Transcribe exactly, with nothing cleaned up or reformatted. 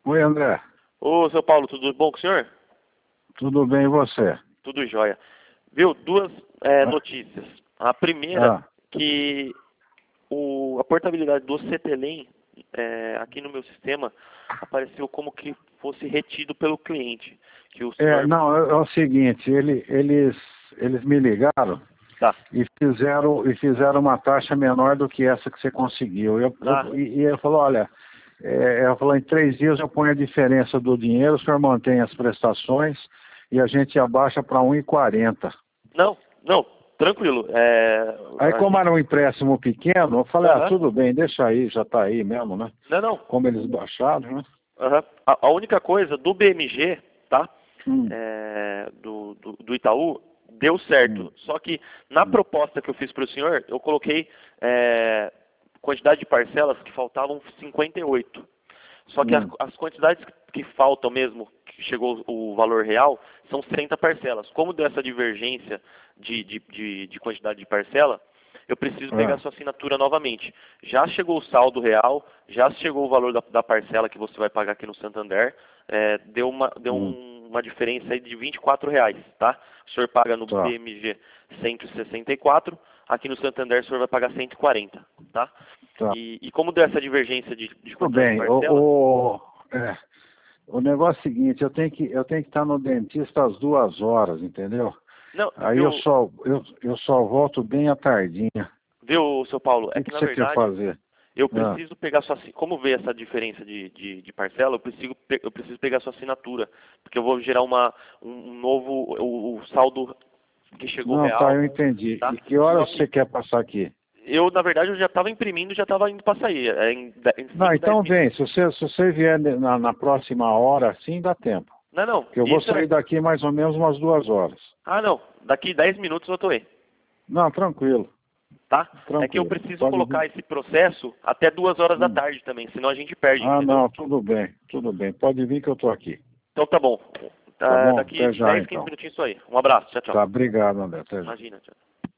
Oi, André. Ô, seu Paulo, tudo bom com o senhor? Tudo bem e você? Tudo jóia. Viu, duas é, Ah, notícias. A primeira, ah, que o, a portabilidade do Cetelem, é, aqui no meu sistema, apareceu como que fosse retido pelo cliente. Que o é, senhor... não, é, é o seguinte, ele, eles, eles me ligaram Tá. e fizeram, e fizeram uma taxa menor do que essa que você conseguiu. Eu, Ah, eu, e, e ele falou, olha, é, ela falou, em três dias eu ponho a diferença do dinheiro, o senhor mantém as prestações e a gente abaixa para um e quarenta. não, não, tranquilo. É, Aí a como gente... era um empréstimo pequeno, eu falei, ah, Aham. tudo bem, deixa aí, já está aí mesmo, né? Não, não. Como eles baixaram, né? Aham. A, a única coisa do B M G, tá? Hum, É, do, do, do Itaú, deu hum, certo. Só que na hum, proposta que eu fiz para o senhor, eu coloquei é, quantidade de parcelas que faltavam cinquenta e oito. Só que as, hum. as quantidades que faltam mesmo, que chegou o valor real, são trinta parcelas. Como deu essa divergência de, de, de, de quantidade de parcela, eu preciso pegar Ah, sua assinatura novamente. Já chegou o saldo real, já chegou o valor da, da parcela que você vai pagar aqui no Santander, é, deu, uma, deu hum, um, uma diferença aí de vinte e quatro reais, tá? O senhor paga no tá, B M G cento e sessenta e quatro, aqui no Santander o senhor vai pagar cento e quarenta, tá? tá. E, e como deu essa divergência de, de Tudo quantidade de bem. parcela? O, o, é, o negócio é o seguinte, eu tenho que eu tenho que estar no dentista às duas horas, entendeu? Não, Aí eu viu, só eu, eu só volto bem à tardinha. O viu, seu Paulo? É que, que que na você quer verdade fazer? eu Ah, preciso pegar sua assi- como vê essa diferença de, de, de parcela, eu preciso, pe- eu preciso pegar sua assinatura, porque eu vou gerar uma, um um novo, o, o saldo que chegou não, tá, real, eu entendi. tá? E que Só horas você que quer passar aqui? eu, na verdade, eu já estava imprimindo, já estava indo para sair, é em, de- em Não, cinco, dez então vem. minutos. Se você, se você vier na, na próxima hora, sim, dá tempo. Não, não, Que eu vou isso sair é... daqui mais ou menos umas duas horas. Ah, não, daqui dez minutos eu tô aí, Não, tranquilo, tá? É que eu tranquilo. preciso Pode vir. colocar esse processo até duas horas da Hum. tarde também, senão a gente perde, Ah, entendeu? não, tudo bem, tudo bem. Pode vir que eu tô aqui. Então tá bom. Tá Ah, bom? daqui Até já dez, quinze então. minutinhos isso aí. Um abraço. Tchau, tchau. Tá, obrigado, André. Até já. Imagina, tchau.